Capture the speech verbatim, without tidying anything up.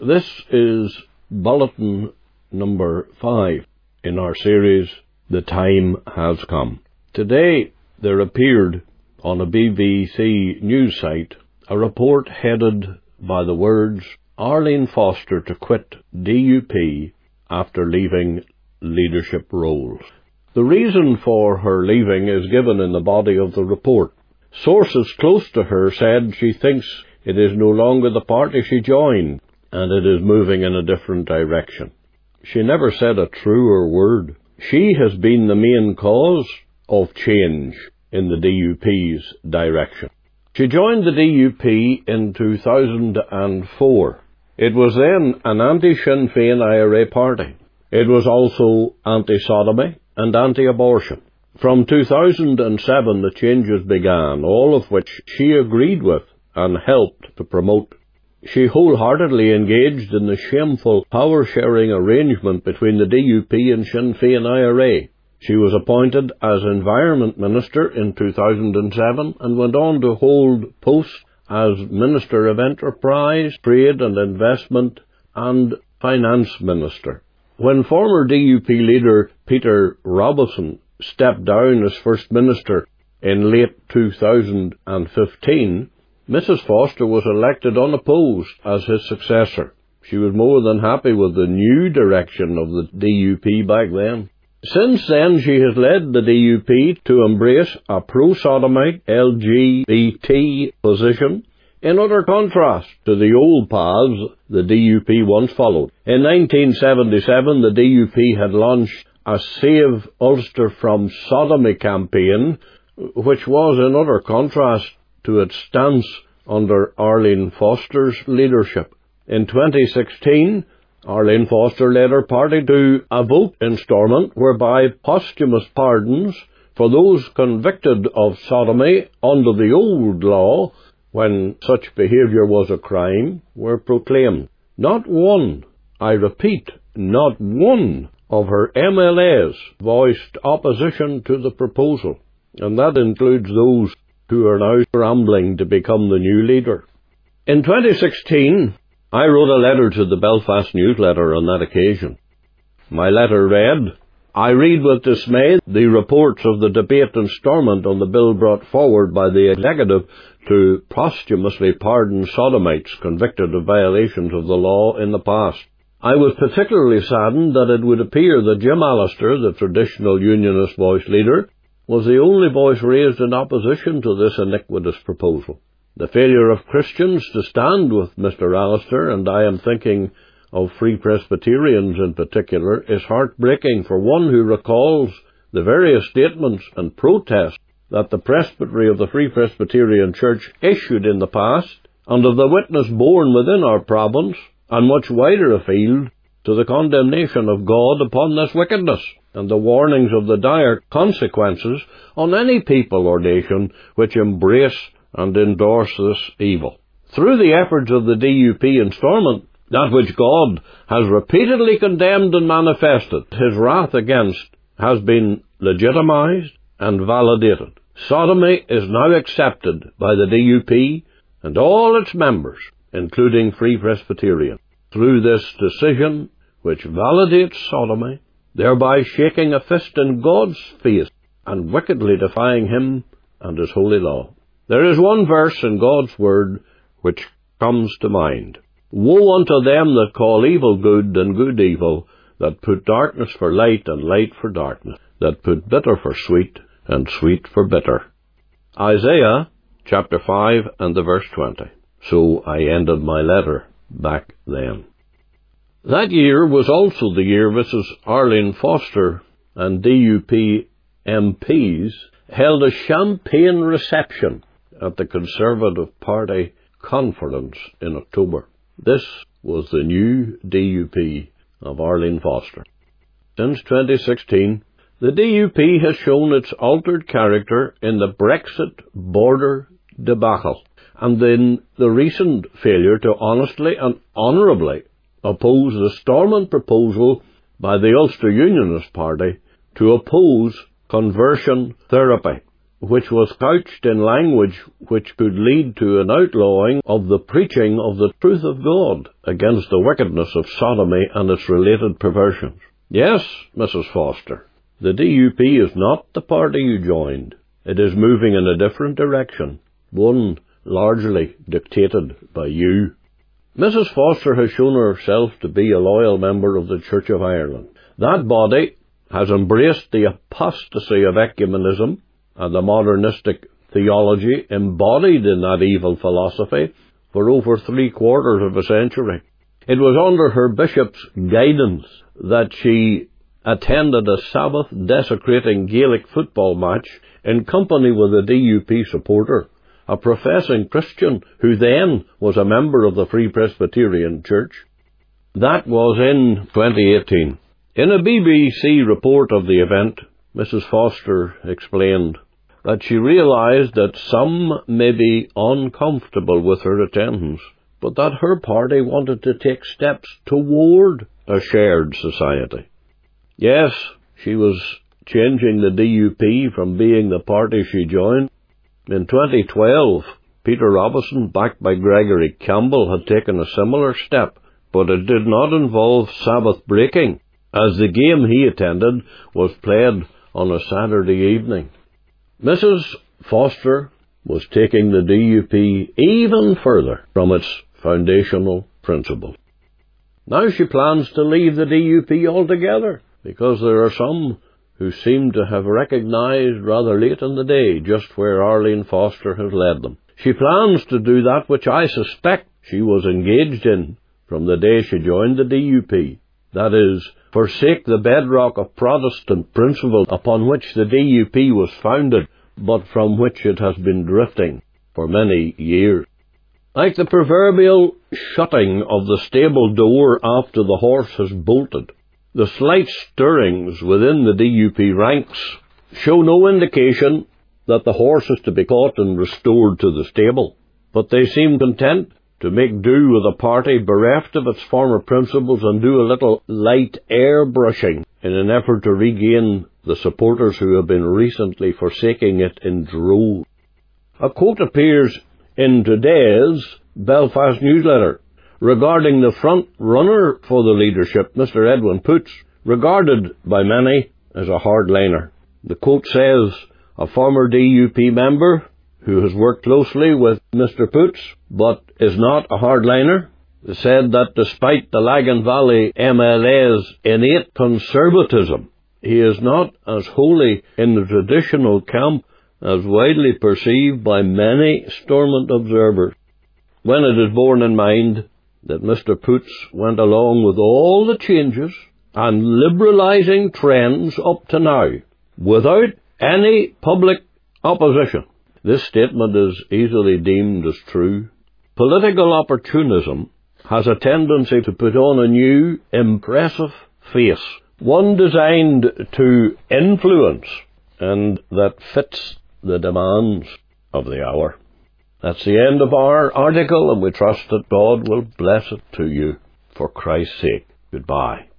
This is bulletin number five in our series, The Time Has Come. Today there appeared on a B B C news site a report headed by the words, Arlene Foster to quit D U P after leaving leadership roles. The reason for her leaving is given in the body of the report. Sources close to her said she thinks it is no longer the party she joined, and it is moving in a different direction. She never said a truer word. She has been the main cause of change in the D U P's direction. She joined the D U P in two thousand four. It was then an anti-Sinn Féin I R A party. It was also anti-sodomy and anti-abortion. From two thousand seven the changes began, all of which she agreed with and helped to promote. She wholeheartedly engaged in the shameful power-sharing arrangement between the D U P and Sinn Féin I R A. She was appointed as Environment Minister in two thousand seven and went on to hold posts as Minister of Enterprise, Trade and Investment and Finance Minister. When former D U P leader Peter Robinson stepped down as First Minister in late two thousand fifteen, Missus Foster was elected unopposed as his successor. She was more than happy with the new direction of the D U P back then. Since then, she has led the D U P to embrace a pro-sodomite L G B T position, in utter contrast to the old paths the D U P once followed. In nineteen seventy-seven, the D U P had launched a Save Ulster from Sodomy campaign, which was in utter contrast to its stance under Arlene Foster's leadership. In twenty sixteen, Arlene Foster led her party to a vote in Stormont whereby posthumous pardons for those convicted of sodomy under the old law, when such behaviour was a crime, were proclaimed. Not one, I repeat, not one of her M L As voiced opposition to the proposal, and that includes those who are now scrambling to become the new leader. In twenty sixteen, I wrote a letter to the Belfast Newsletter on that occasion. My letter read, I read with dismay the reports of the debate in Stormont on the bill brought forward by the Executive to posthumously pardon sodomites convicted of violations of the law in the past. I was particularly saddened that it would appear that Jim Allister, the traditional Unionist voice leader, was the only voice raised in opposition to this iniquitous proposal. The failure of Christians to stand with Mister Allister, and I am thinking of Free Presbyterians in particular, is heartbreaking for one who recalls the various statements and protests that the presbytery of the Free Presbyterian Church issued in the past, and of the witness borne within our province, and much wider afield, to the condemnation of God upon this wickedness, and the warnings of the dire consequences on any people or nation which embrace and endorse this evil. Through the efforts of the D U P in Stormont, that which God has repeatedly condemned and manifested his wrath against has been legitimised and validated. Sodomy is now accepted by the D U P and all its members, including Free Presbyterian. Through this decision, which validates sodomy, thereby shaking a fist in God's face and wickedly defying him and his holy law. There is one verse in God's Word which comes to mind. Woe unto them that call evil good and good evil, that put darkness for light and light for darkness, that put bitter for sweet and sweet for bitter. Isaiah chapter five and the verse twenty. So I ended my letter back then. That year was also the year Missus Arlene Foster and D U P M Ps held a champagne reception at the Conservative Party conference in October. This was the new D U P of Arlene Foster. Since twenty sixteen, the D U P has shown its altered character in the Brexit border debacle, and in the recent failure to honestly and honourably oppose the Stormont proposal by the Ulster Unionist Party to oppose conversion therapy. which was couched in language which could lead to an outlawing of the preaching of the truth of God against the wickedness of sodomy and its related perversions. Yes, Missus Foster, the D U P is not the party you joined. It is moving in a different direction, one largely dictated by you. Missus Foster has shown herself to be a loyal member of the Church of Ireland. That body has embraced the apostasy of ecumenism and the modernistic theology embodied in that evil philosophy for over three quarters of a century. It was under her bishop's guidance that she attended a Sabbath-desecrating Gaelic football match in company with a D U P supporter, a professing Christian who then was a member of the Free Presbyterian Church. That was in twenty eighteen. In a B B C report of the event, Missus Foster explained that she realised that some may be uncomfortable with her attendance, but that her party wanted to take steps toward a shared society. Yes, she was changing the D U P from being the party she joined. In twenty twelve, Peter Robinson, backed by Gregory Campbell, had taken a similar step, but it did not involve Sabbath breaking, as the game he attended was played on a Saturday evening. Missus Foster was taking the D U P even further from its foundational principles. Now she plans to leave the D U P altogether, because there are some who seem to have recognised rather late in the day just where Arlene Foster has led them. She plans to do that which I suspect she was engaged in from the day she joined the D U P. That is, forsake the bedrock of Protestant principle upon which the D U P was founded, but from which it has been drifting for many years. Like the proverbial shutting of the stable door after the horse has bolted, the slight stirrings within the D U P ranks show no indication that the horse is to be caught and restored to the stable, but they seem content to make do with a party bereft of its former principles and do a little light airbrushing in an effort to regain the supporters who have been recently forsaking it in droves. A quote appears in today's Belfast newsletter regarding the front runner for the leadership, Mister Edwin Poots, regarded by many as a hardliner. The quote says, a former D U P member who has worked closely with Mister Poots but is not a hardliner said that despite the Lagan Valley M L A's innate conservatism, he is not as wholly in the traditional camp as widely perceived by many Stormont observers. When it is borne in mind that Mister Poots went along with all the changes and liberalising trends up to now without any public opposition, this statement is easily deemed as true. Political opportunism has a tendency to put on a new, impressive face, one designed to influence and that fits the demands of the hour. That's the end of our article, and we trust that God will bless it to you. For Christ's sake, goodbye.